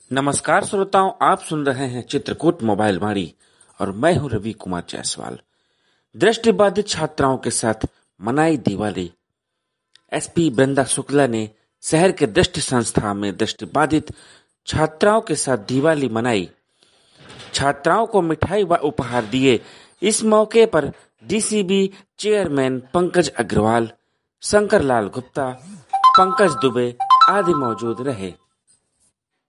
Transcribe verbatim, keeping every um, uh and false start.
नमस्कार श्रोताओं, आप सुन रहे हैं चित्रकूट मोबाइल वाणी और मैं हूं रवि कुमार जायसवाल। दृष्टिबाधित छात्राओं के साथ मनाई दिवाली। एसपी वृंदा शुक्ला ने शहर के दृष्टि संस्था में दृष्टिबाधित छात्राओं के साथ दिवाली मनाई। छात्राओं को मिठाई व उपहार दिए। इस मौके पर डीसीबी चेयरमैन पंकज अग्रवाल, शंकर लाल गुप्ता, पंकज दुबे आदि मौजूद रहे।